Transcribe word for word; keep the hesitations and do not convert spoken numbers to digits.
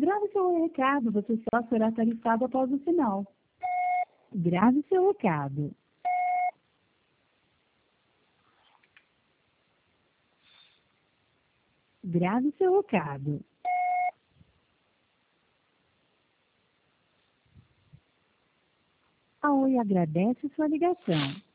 Grave seu recado, você só será tarifado após o sinal. Grave seu recado. Grave seu recado. A Oi agradece sua ligação.